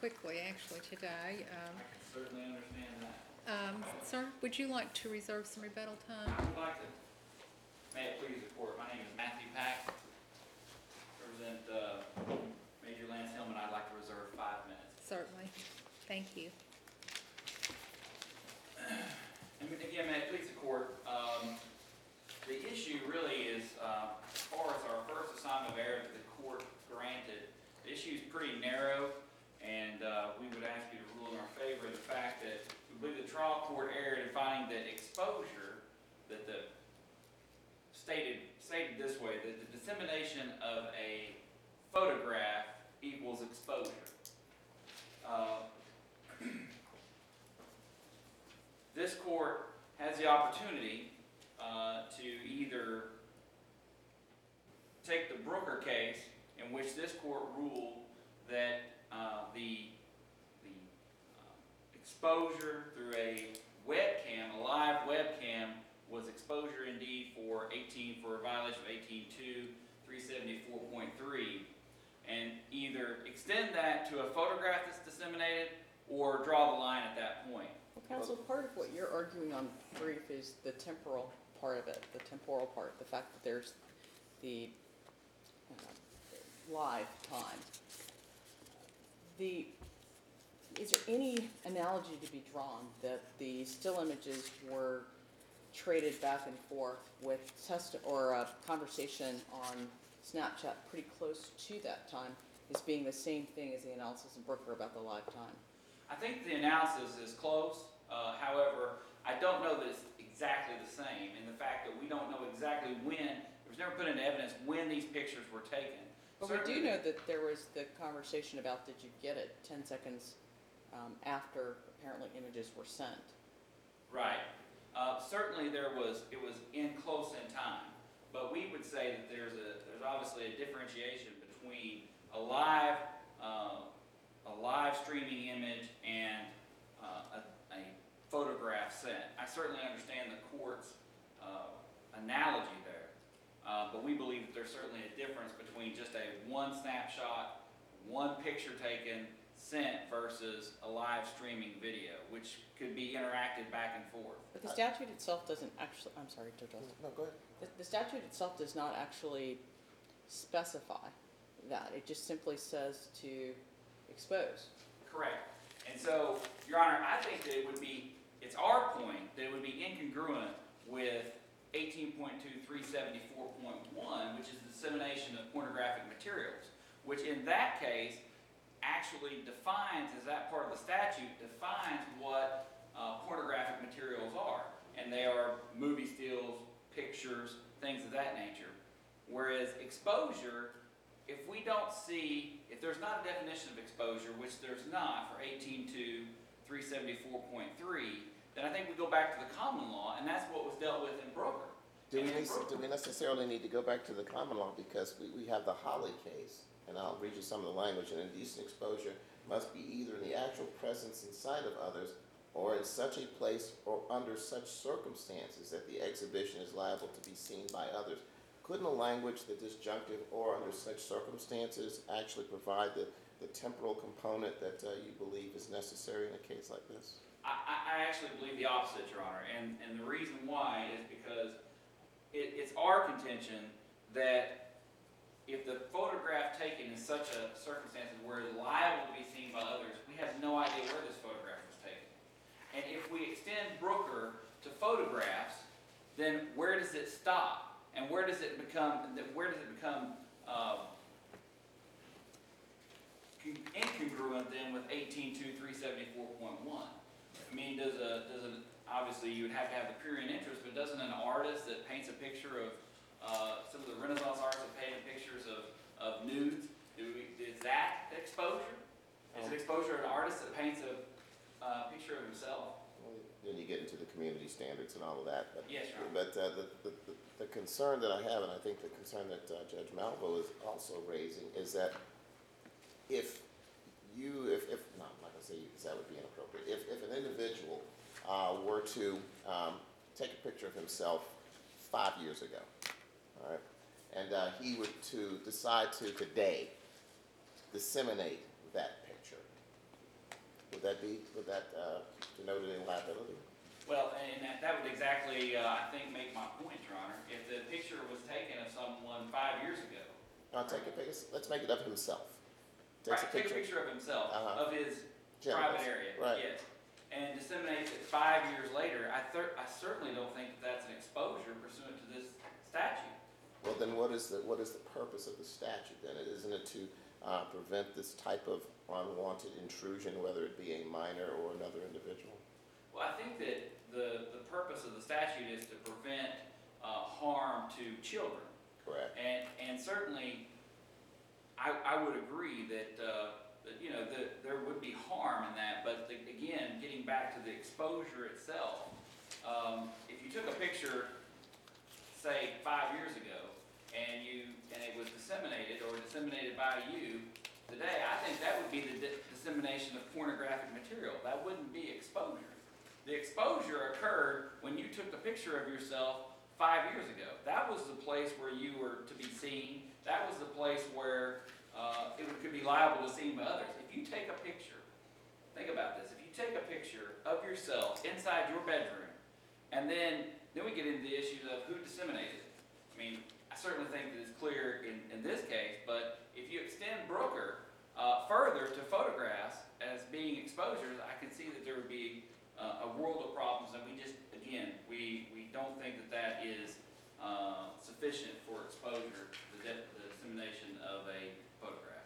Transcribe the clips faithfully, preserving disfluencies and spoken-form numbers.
quickly, actually, today. Um, I can certainly understand that. um, Sir, would you like to reserve some rebuttal time? I would like to, may it please the court, my name is Matthew Pack, represent uh, Major Lance Hillman. I'd like to reserve five minutes. Certainly. Thank you. And again, may it please the court, um, the issue really is, uh, as far as our first assignment of error that the court granted, the issue is pretty narrow, and uh, we would ask you to rule in our favor of the fact that we believe the trial court erred in finding that exposure, that the stated stated this way, that the dissemination of a photograph equals exposure. Uh, this court has the opportunity uh, to either take the Brooker case, in which this court ruled that uh, the, the uh, exposure through a webcam, a live webcam, was exposure indeed for eighteen for a violation of eighteen two three seventy-four point three, and either extend that to a photograph that's disseminated or draw the line at that point. Well, counsel, part of what you're arguing on brief is the temporal part of it, the temporal part, the fact that there's the uh, live time. The, is there any analogy to be drawn that the still images were traded back and forth with test or a conversation on Snapchat pretty close to that time as being the same thing as the analysis in Brooker about the live time? I think the analysis is close. Uh, however, I don't know that it's exactly the same, and the fact that we don't know exactly when, it was never put into evidence when these pictures were taken. But Certainly, we do know that there was the conversation about did you get it ten seconds um, after apparently images were sent. right. Uh, certainly there was, it was in close in time, but we would say that there's a, there's obviously a differentiation between a live, uh, a live streaming image and uh, a, a photograph sent. I certainly understand the court's uh, analogy there, uh, but we believe that there's certainly a difference between just a one snapshot, one picture taken, sent versus a live streaming video, which could be interacted back and forth. But the statute itself doesn't actually, I'm sorry, Judge Austin. No, go ahead. The, the statute itself does not actually specify that. It just simply says to expose. Correct. And so, Your Honor, I think that it would be, it's our point, that it would be incongruent with eighteen point two three seventy-four point one, which is the dissemination of pornographic materials, which in that case actually defines, as that part of the statute, defines what uh, pornographic materials are. And they are movie stills, pictures, things of that nature. Whereas exposure, if we don't see, if there's not a definition of exposure, which there's not for eighteen two three seventy-four point three, then I think we go back to the common law, and that's what was dealt with in Brooker. Do we, And in need, Brooker- do we necessarily need to go back to the common law because we, we have the Holly case, and I'll read you some of the language. An indecent exposure must be either in the actual presence and sight of others or in such a place or under such circumstances that the exhibition is liable to be seen by others. Couldn't a language, the disjunctive or under such circumstances, actually provide the, the temporal component that uh, you believe is necessary in a case like this? I, I I actually believe the opposite, Your Honor, and, and the reason why is because it, it's our contention that if the photograph taken in such a circumstances where it's liable to be seen by others, we have no idea where this photograph was taken. And if we extend Brooker to photographs, then where does it stop? And where does it become, where does it become uh, incongruent then with eighteen two three seventy-four point one? I mean, does a, does a, obviously you would have to have the prurient interest, but doesn't an artist that paints a picture of, uh, some of the Renaissance artists that painted pictures of, of nudes, do we, is that exposure? Is it exposure of an artist that paints a uh, picture of himself? Then you get into the community standards and all of that. But, Yes, Your Honor. but uh, the, the, the, the concern that I have, and I think the concern that uh, Judge Malvo is also raising, is that if you, if, if no, I'm not going to say you because that would be inappropriate. If, if an individual uh, were to um, take a picture of himself five years ago, all right, and uh, he were to decide to today disseminate that picture, be, would that, uh, denote any liability? Well, and that, that would exactly, uh, I think, make my point, Your Honor. If the picture was taken of someone five years ago, I'll take a picture, let's make it of himself. right, Takes a take a picture, picture of himself, Uh-huh. of his Genitals. private area, Right. yes, and disseminates it five years later, I thir- I certainly don't think that that's an exposure pursuant to this statute. Well, then what is the, what is the purpose of the statute then? Isn't it to, uh, prevent this type of unwanted intrusion, whether it be a minor or another individual? Well, I think that the, the purpose of the statute is to prevent, uh, harm to children. Correct. And, and certainly, I, I would agree that, uh, that, you know, that there would be harm in that, but the- again, getting back to the exposure itself, um, if you took a picture, say, five years ago, and you, and it was disseminated or disseminated by you today, I think that would be the di- dissemination of pornographic material. That wouldn't be exposure. The exposure occurred when you took the picture of yourself five years ago. That was the place where you were to be seen. That was the place where uh, it could be liable to be seen by others. If you take a picture, think about this, if you take a picture of yourself inside your bedroom, and then, then we get into the issues of who disseminated it. I mean, I certainly think that it's clear in, in this case, but if you extend Brooker uh, further to photographs as being exposures, I can see that there would be uh, a world of problems, and we just, again, we, we don't think that that is uh, sufficient for exposure, the, de- the dissemination of a photograph.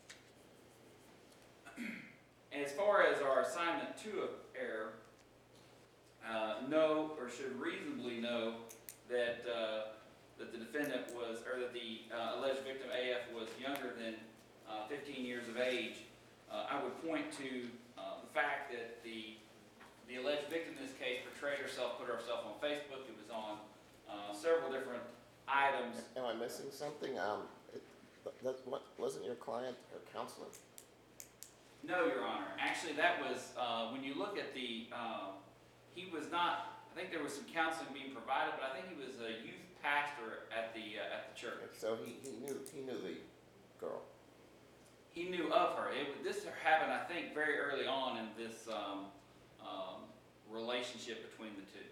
As far as our assignment two of error, uh, know or should reasonably know that uh, that the defendant was, or that the uh, alleged victim A F was younger than uh, fifteen years of age, uh, I would point to uh, the fact that the the alleged victim in this case portrayed herself, put herself on Facebook. It was on uh, several different items. Am I missing something? Um, it, that, what, wasn't your client her counselor? No, Your Honor. Actually, that was, uh, when you look at the, uh, he was not, I think there was some counseling being provided, but I think he was a youth pastor at the, uh, at the church. So he, he knew, he knew the girl. He knew of her. It, this happened, I think, very early on in this um, um, relationship between the two.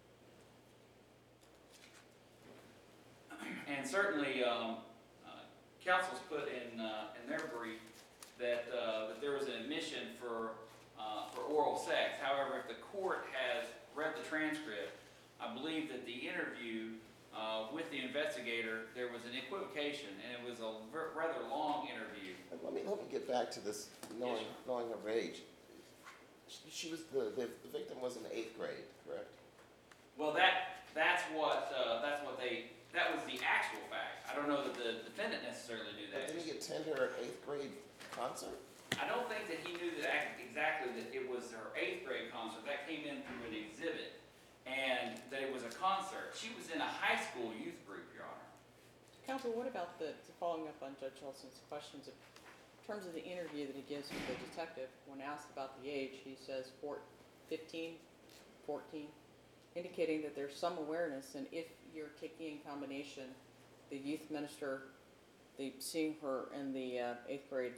And certainly, um, uh, counsel's put in, uh, in their brief that, uh, that there was an admission for, uh, for oral sex. However, if the court has read the transcript, I believe that the interview uh, with the investigator, there was an equivocation, and it was a ver- rather long interview. And Let me, let me get back to this, knowing, Yes, knowing her age. She, she was, the, the the victim was in eighth grade, correct? Well, that, that's what, uh, that's what they, that was the actual fact. I don't know that the defendant necessarily knew But that. did he attend her eighth grade concert? I don't think that he knew that ac- exactly that it was her eighth grade concert. That came in through an exhibit, and that it was a concert. She was in a high school youth group, Your Honor. Counsel, what about the, following up on Judge Helson's questions, in terms of the interview that he gives with the detective, when asked about the age, he says four, fifteen, fourteen, indicating that there's some awareness, and if you're taking in combination the youth minister, the seeing her in the uh, eighth grade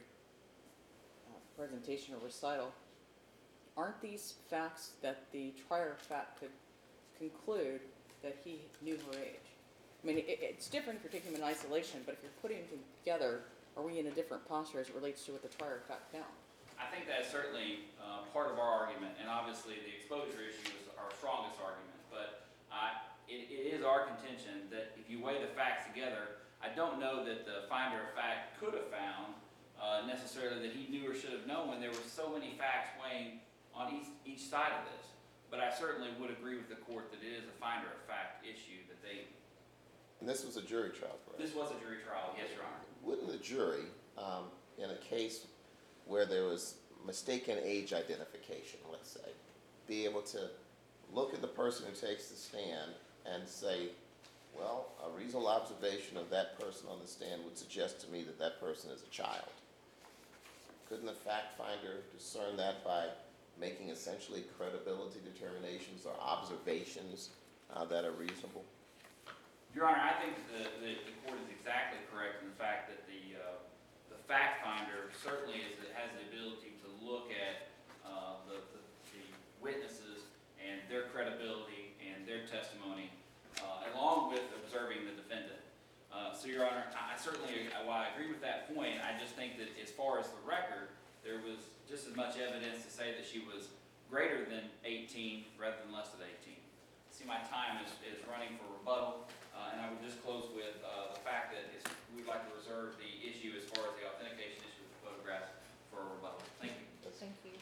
uh, presentation or recital, aren't these facts that the trier of fact could conclude that he knew her age? I mean, it, it's different if you're taking them in isolation, but if you're putting them together, are we in a different posture as it relates to what the trier of fact found? I think that's certainly uh, part of our argument, and obviously the exposure issue is our strongest argument. But uh, it, it is our contention that if you weigh the facts together, I don't know that the finder of fact could have found uh, necessarily that he knew or should have known when there were so many facts weighing on each, each side of this. But I certainly would agree with the court that it is a finder of fact issue that they, And this was a jury trial, correct? this was a jury trial, yes, Your Honor. Wouldn't the jury, um, in a case where there was mistaken age identification, let's say, be able to look at the person who takes the stand and say, well, a reasonable observation of that person on the stand would suggest to me that that person is a child? Couldn't the fact finder discern that by making essentially credibility determinations or observations uh, that are reasonable? Your Honor, I think that the, the, the court is exactly correct in the fact that the, uh, the fact finder certainly is, has the ability to look at, uh, certainly, uh, while I agree with that point, I just think that as far as the record, there was just as much evidence to say that she was greater than eighteen rather than less than eighteen. See, my time is, is running for rebuttal, uh, and I would just close with, uh, the fact that it's, we'd like to reserve the issue as far as the authentication issue with the photographs for a rebuttal. Thank you. Thank you.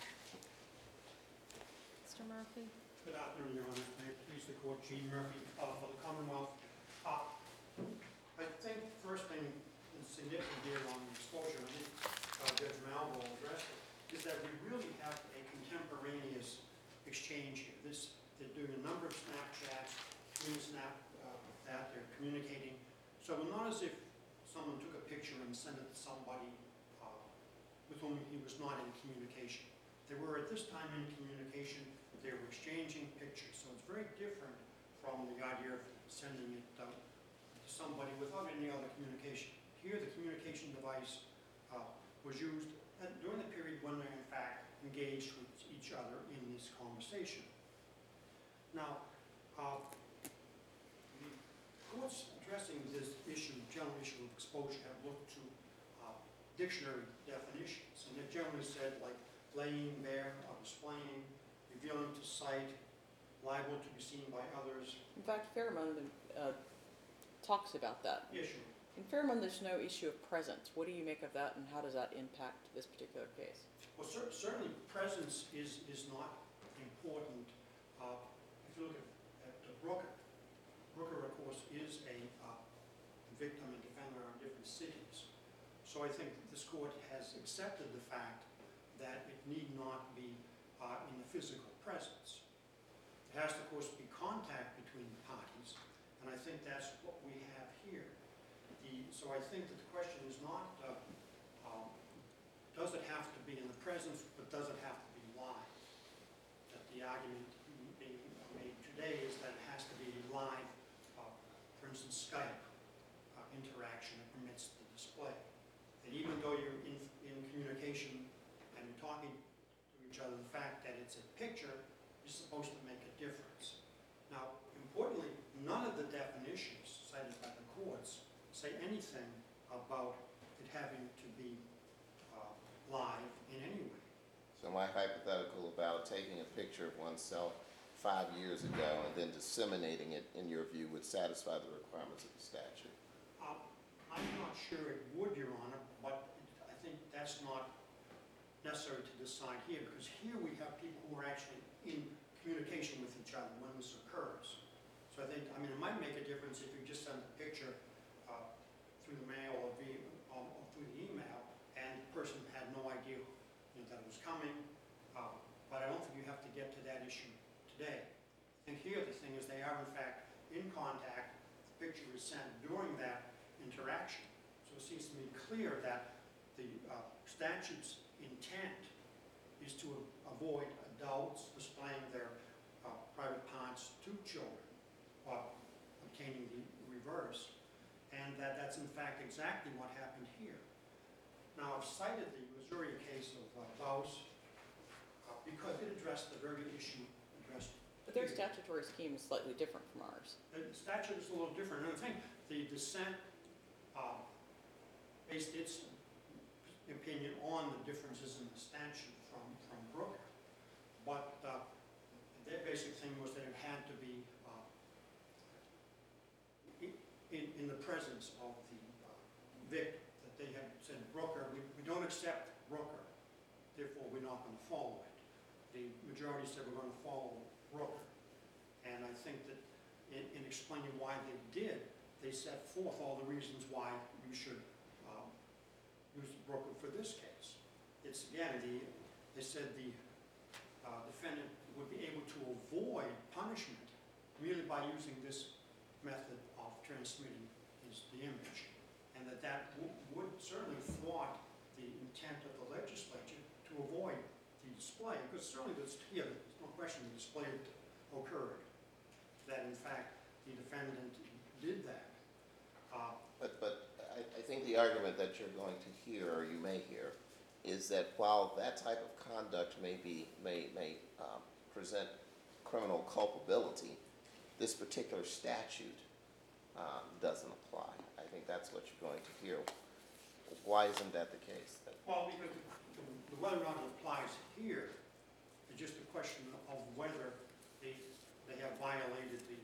Mister Murphy? Good afternoon, Your Honor. May it please the court, Gene Murphy, uh, for the Commonwealth. Uh, I think first thing that's significant here on exposure, I think uh, Judge Malvo addressed it, is that we really have a contemporaneous exchange here. This, they're doing a number of Snapchats, doing Snap, uh, that they're communicating. So it's not as if someone took a picture and sent it to somebody uh, with whom he was not in communication. They were at this time in communication. They were exchanging pictures, so it's very different from the idea of sending it uh, to somebody without any other communication. Here, the communication device uh, was used at, during the period when they, in fact, engaged with each other in this conversation. Now, uh, the courts addressing this issue, general issue of exposure, have looked to uh, dictionary definitions, and they've generally said, like, laying bare or displaying, revealing to sight, liable to be seen by others. In fact, Pheromone uh, talks about that. Issue. In Pheromone, there's no issue of presence. What do you make of that, and how does that impact this particular case? Well, cer certainly presence is, is not important. Uh, if you look at, at uh, Brooker, Brooker, of course, is a uh, victim and defender in different cities. So I think this court has accepted the fact that it need not be uh, in the physical presence. It has to, of course, be contact between the parties, and I think that's what we have here. The, so I think that the question is not, uh, um, does it have to be in the presence, but does it have to be live? That the argument being made today is that it has to be live, uh, for instance, Skype uh, interaction that permits the display. And even though you're in, in communication and you're talking to each other, the fact that it's a picture is supposed to make a difference. Now, importantly, none of the definitions cited by the courts say anything about it having to be uh, live in any way. So my hypothetical about taking a picture of oneself five years ago and then disseminating it, in your view, would satisfy the requirements of the statute? Uh, I'm not sure it would, Your Honor, but I think that's not necessary to decide here, because here we have people who are actually in communication with each other when this occurs. So I think, I mean, it might make a difference if you just send a picture uh, through the mail or, via, um, or through the email, and the person had no idea, you know, that it was coming. Uh, but I don't think you have to get to that issue today. I think here the thing is they are in fact in contact. The picture is sent during that interaction. So it seems to me clear that the uh, statute's intent is to avoid adults displaying their uh, private parts to children, or obtaining the reverse, and that that's in fact exactly what happened here. Now, I've cited the Missouri case of uh, Baus uh, because it addressed the very issue addressed But their here. statutory scheme is slightly different from ours. The statute is a little different. And I think the dissent uh, based its opinion on the differences in the statute from, from Brooker. But uh, their basic thing was that it had to be uh, in, in the presence of the uh, victim. That they had said, Brooker, we, we don't accept Brooker, therefore we're not going to follow it. The majority said we're going to follow Brooker. And I think that in, in explaining why they did, they set forth all the reasons why you should um, use Brooker for this case. It's, again, the, they said the uh, defendant would be able to avoid punishment merely by using this method of transmitting his, the image. And that that would certainly thwart the intent of the legislature to avoid the display, because certainly there's, yeah, there's no question the display occurred, that in fact the defendant did that. Uh, But, but I, I think the argument that you're going to hear, or you may hear, is that while that type of conduct may be, may, may um, present criminal culpability, this particular statute um, doesn't apply. I, think that's what you're going to hear. Why isn't that the case? Well, because the- the whether or not it applies here is just a question of whether they, they have violated the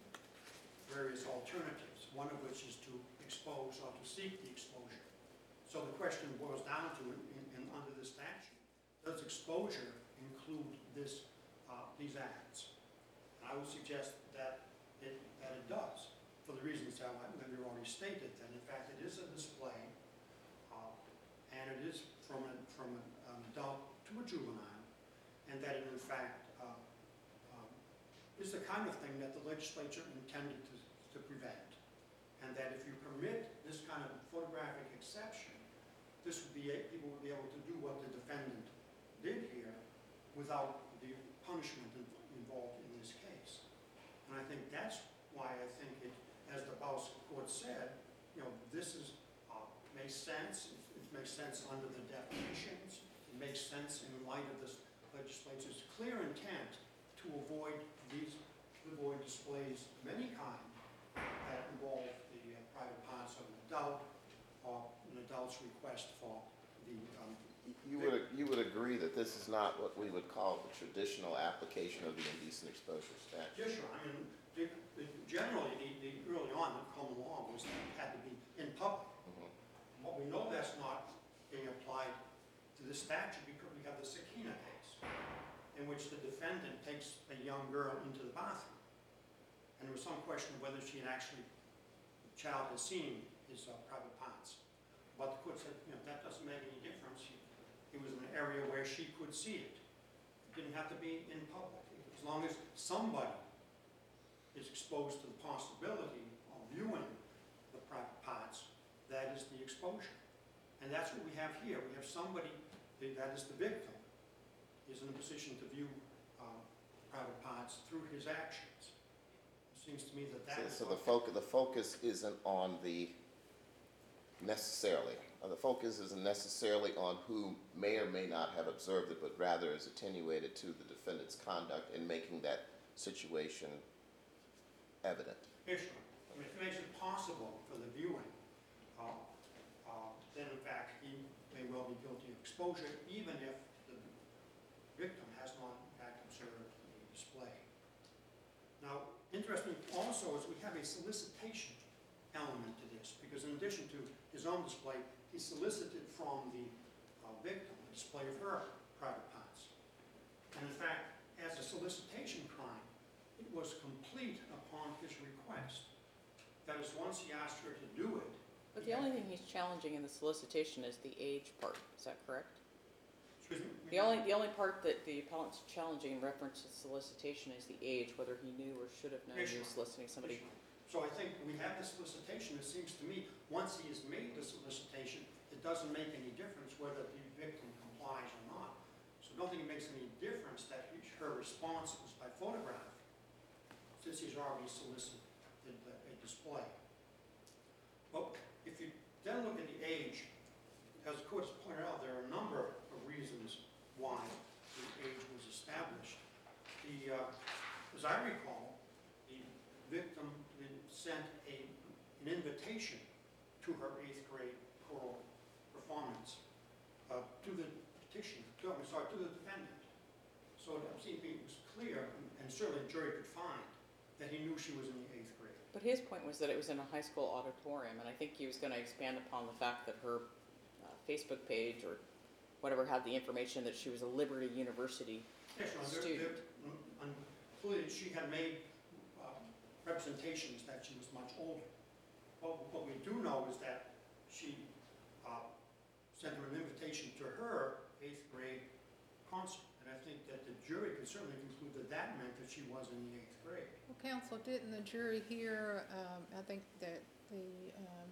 various alternatives, one of which is to expose or to seek the exposure. So the question boils down to, in, in, under the statute, does exposure include this, uh, these acts? And I would suggest that it, that it does, for the reasons that I- that you already stated, that in fact it is a display, uh, and it is from, a, from an adult to a juvenile, and that it in fact uh, um, is the kind of thing that the legislature intended to, to prevent. And that if you permit this kind of photographic exception, this would be, a- people would be able to do what the defendant did here without the punishment in- involved in this case. And I think that's why I think it, as the Baus court said, you know, this is, uh, makes sense, it it makes sense under the definitions, it makes sense in light of this legislature's clear intent to avoid these, to avoid displays of any kind that involve the uh, private parts of an adult or an adult's request for the, um, You would, you would agree that this is not what we would call the traditional application of the indecent exposure statute? yeah, sure, I mean, the, the, generally, the, the, early on, the common law was that it had to be in public. Mhm. But we know that's not being applied to the statute because we have the Sakina case, in which the defendant takes a young girl into the bathroom. And there was some question of whether she had actually, the child had seen his uh, private parts. But the court said, you know, that doesn't make any difference. It was an area where she could see it. It didn't have to be in public. As long as somebody is exposed to the possibility of viewing the private parts, that is the exposure. And that's what we have here. We have somebody, that is the victim, is in a position to view um, private parts through his actions. It seems to me that that is... So, so the what- focus, the focus isn't on the necessarily, uh, the focus isn't necessarily on who may or may not have observed it, but rather is attenuated to the defendant's conduct in making that situation evident. Yeah, sure. I mean, if it makes it possible for the viewing, uh, uh, then in fact, he may well be guilty of exposure, even if the victim has not in fact observed the display. Now, interesting also is we have a solicitation element to this, because in addition to his own display, he solicited from the uh, victim a display of her private parts. And in fact, as a solicitation crime, it was complete upon his request. That is, once he asked her to do it. But the only thing he's challenging in the solicitation is the age part, is that correct? Excuse me? The only, the only part that the appellant's challenging in reference to solicitation is the age, whether he knew or should have known he was soliciting somebody. So I think we have the solicitation. It seems to me, once he has made the solicitation, it doesn't make any difference whether the victim complies or not. So I don't think it makes any difference that he- her response was by photograph, since he's already solicited the- a display. Well, if you then look at the age, as the court has pointed out, there are a number of reasons why the age was established. The, uh, as I recall, the victim then sent a, an invitation to her eighth grade choral performance, uh, to the petitioner, to, I'm sorry, to the defendant. So it seemed to me it was clear, and certainly the jury could find, that he knew she was in the eighth grade. But his point was that it was in a high school auditorium, and I think he was going to expand upon the fact that her uh, Facebook page or whatever had the information that she was a Liberty University. Yes, Your Honor, there- Student. there- mm, including she had made um, representations that she was much older. But what we do know is that she uh, sent her an invitation to her eighth grade concert. And I think that the jury could certainly conclude that that meant that she was in the eighth grade. Well, counsel, didn't the jury hear, um, I think that the, um,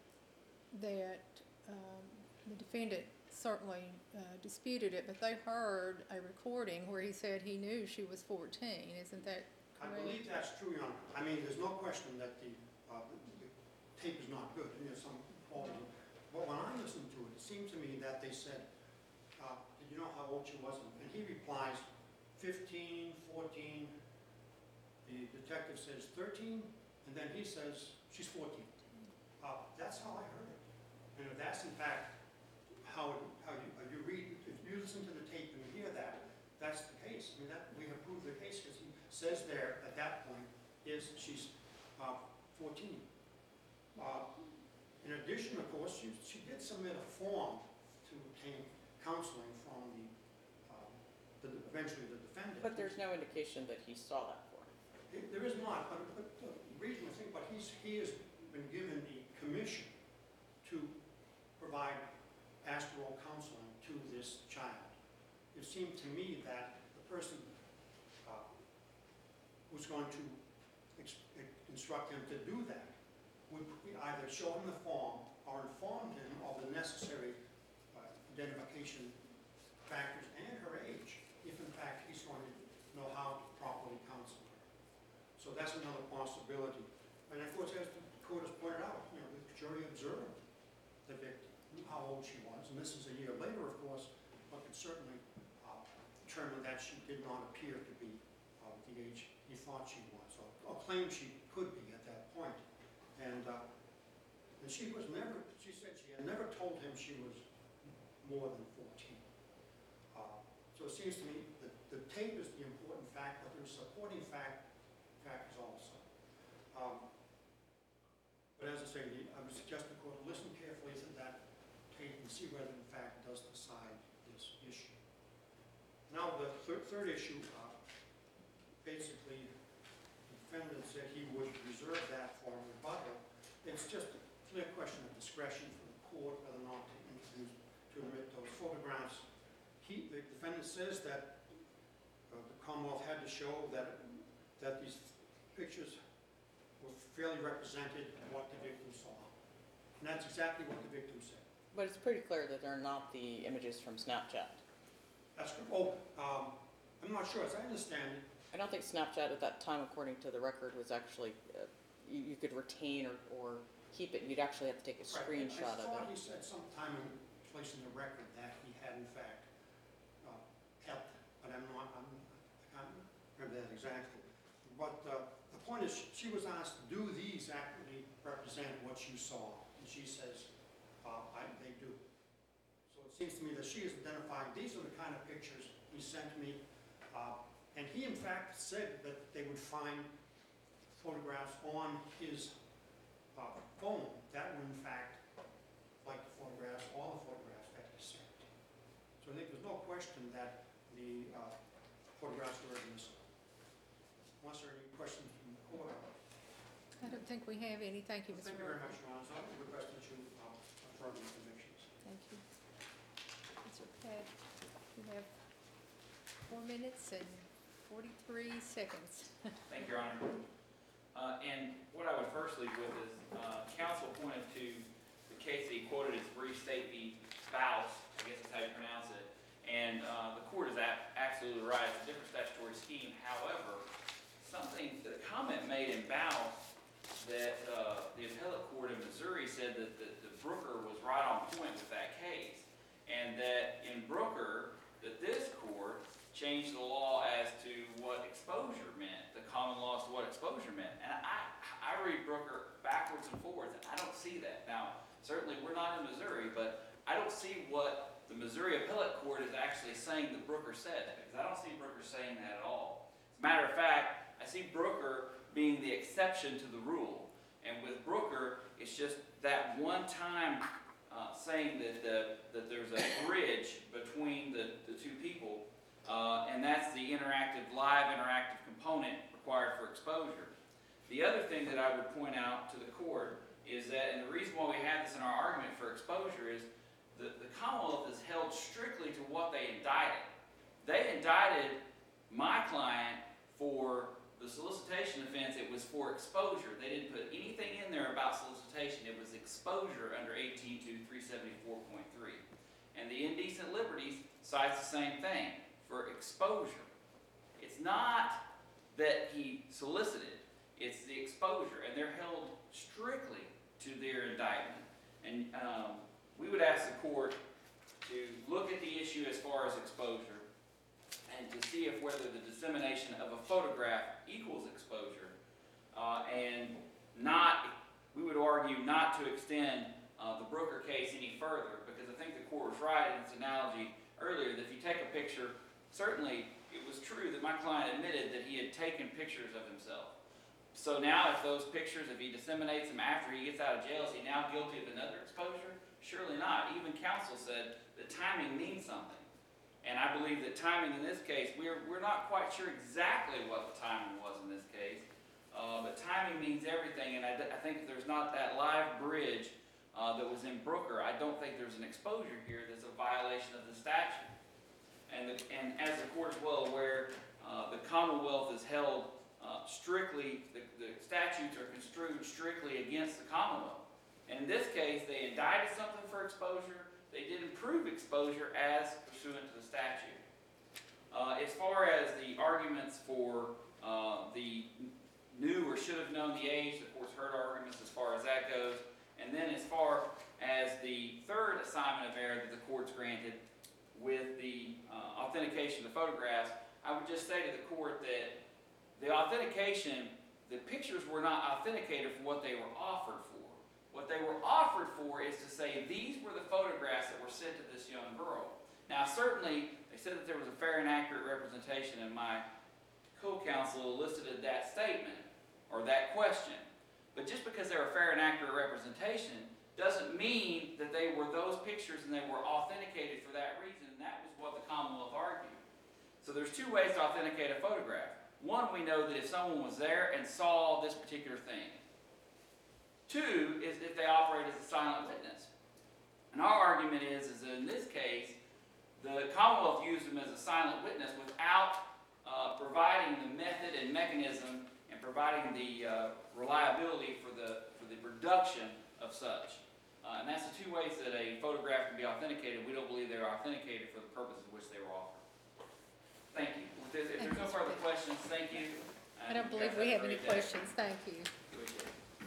that, um, the defendant certainly, uh, disputed it, but they heard a recording where he said he knew she was fourteen, isn't that I correct? believe that's true, Your Honor. I mean, there's no question that the, uh, the the tape is not good, and there's some quality. But when I listened to it, it seemed to me that they said, uh, did you know how old she was? And he replies, fifteen, fourteen. The detective says thirteen, and then he says, she's fourteen. Uh, that's how I heard it. And if that's in fact how, it- how you, how you read, if you listen to the tape and you hear that, that's the case. I mean, that, we have proved the case, because he says there at that point is she's, uh, fourteen. Uh, in addition, of course, she, she did submit a form to obtain counseling from the, um, the, eventually the defendant. But there's no indication that he saw that form. It- There is not, but, but the reasonable thing, but he's, he has been given the commission to provide pastoral counseling to this child. It seemed to me that the person uh, who's going to ex- instruct him to do that would either show him the form or inform him of the necessary uh, identification factors and her age, if in fact he's going to know how to properly counsel her. So that's another possibility. And of course, as the court has pointed out, you know, the jury observed the victim, knew how old she was, and this is a year later, of course, but could certainly uh, determine that she did not appear to be uh, the age he thought she was, or, or claimed she could be at that point. And, uh, and she was never, she said she had never told him she was more than fourteen. Uh, so it seems to me that the tape is the important fact, but there's supporting fact, factors also. Um, but as I say, the- I would suggest the court listen carefully to that tape and see whether in fact it does decide this issue. Now, the third, third issue, uh, basically, the defendant said he would reserve that for rebuttal. It's just a clear question of discretion for the court whether or not to introduce, to admit those photographs. He, the defendant says that uh, the Commonwealth had to show that, that these pictures were fairly represented of what the victim saw. And that's exactly what the victim said. But it's pretty clear that they're not the images from Snapchat. That's, oh, um, I'm not sure, as I understand it, I don't think Snapchat at that time, according to the record, was actually, uh, you, you could retain or, or keep it. You'd actually have to take a right, screenshot I of thought it. he said sometime in place in the record that he had in fact uh, helped, but I'm not, I'm, I can't remember that exactly. But uh, the point is, she was asked, do these accurately represent what you saw? And she says, uh, I, they do. So it seems to me that she is identifying, these are the kind of pictures he sent me. Uh, and he in fact said that they would find photographs on his uh, phone that were in fact like the photographs, all the photographs that he sent. So I think there's no question that the uh, photographs were admissible. Unless there are any questions from the court. I don't think we have any. Thank you, Mister Thank you very Roper. much, Your Honor. So I would request that you uh, affirm the convictions. Thank you. Mister Pat, you have four minutes and forty-three seconds. Thank you, Your Honor. Uh, and what I would first leave with is, uh, counsel pointed to the case that he quoted as Brief State v. Spouse, I guess that's how you pronounce it. And uh, the court is a- absolutely right, it's a different statutory scheme. However, something, the comment made in Bouse that uh, the appellate court in Missouri said that, that, that Brooker was right on point with that case. And that in Brooker, that this court changed the law as to what exposure meant, the common law as to what exposure meant. And I, I read Brooker backwards and forwards, and I don't see that. Now, certainly we're not in Missouri, but I don't see what the Missouri appellate court is actually saying that Brooker said, because I don't see Brooker saying that at all. As a matter of fact, I see Brooker being the exception to the rule. And with Brooker, it's just that one time uh, saying that, the, that there's a bridge between the, the two people. Uh, and that's the interactive, live interactive component required for exposure. The other thing that I would point out to the court is that, and the reason why we have this in our argument for exposure is the, the Commonwealth is held strictly to what they indicted. They indicted my client for the solicitation offense. It was for exposure. They didn't put anything in there about solicitation. It was exposure under eighteen two three seventy-four point three. And the indecent liberties cites the same thing. For exposure. It's not that he solicited, it's the exposure, and they're held strictly to their indictment. And um, we would ask the court to look at the issue as far as exposure and to see if whether the dissemination of a photograph equals exposure uh, and not we would argue not to extend uh, the Brooker case any further, because I think the court was right in its analogy earlier, that if you take a picture, certainly it was true that my client admitted that he had taken pictures of himself. So now if those pictures, if he disseminates them after he gets out of jail, is he now guilty of another exposure? Surely not. Even counsel said that timing means something. And I believe that timing in this case, we're, we're not quite sure exactly what the timing was in this case, uh, but timing means everything, and I, I think if there's not that live bridge uh, that was in Brooker, I don't think there's an exposure here that's a violation of the statute. And, the, and as the court is well aware, uh, the Commonwealth is held uh, strictly, the, the statutes are construed strictly against the Commonwealth. And in this case, they indicted something for exposure. They didn't prove exposure as pursuant to the statute. Uh, as far as the arguments for uh, the knew or should have known the age, the court's heard arguments as far as that goes. And then as far as the third assignment of error that the court's granted with the uh, authentication of the photographs, I would just say to the court that the authentication, the pictures were not authenticated for what they were offered for. What they were offered for is to say these were the photographs that were sent to this young girl. Now certainly, they said that there was a fair and accurate representation, and my co-counsel elicited that statement, or that question. But just because they were fair and accurate representation doesn't mean that they were those pictures and they were authenticated for that reason, and that was what the Commonwealth argued. So there's two ways to authenticate a photograph. One, we know that if someone was there and saw this particular thing. Two is if they operate as a silent witness. And our argument is, is that in this case, the Commonwealth used them as a silent witness without uh, providing the method and mechanism and providing the uh, reliability for the, for the production of such. Uh, and that's the two ways that a photograph can be authenticated. We don't believe they're authenticated for the purposes of which they were offered. Thank you. If there's, if there's no further questions, thank you. I don't believe we have any questions. Thank you.